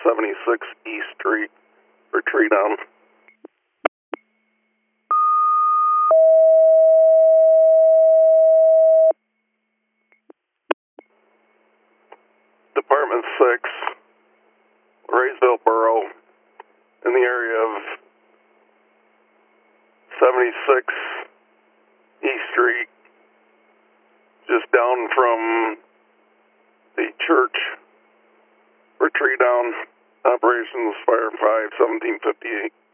76 East Street for tree down. Department 6, Raysville Borough, in the area of 76 East Street, just down from the church for tree down. Operations Fire 5, 1758.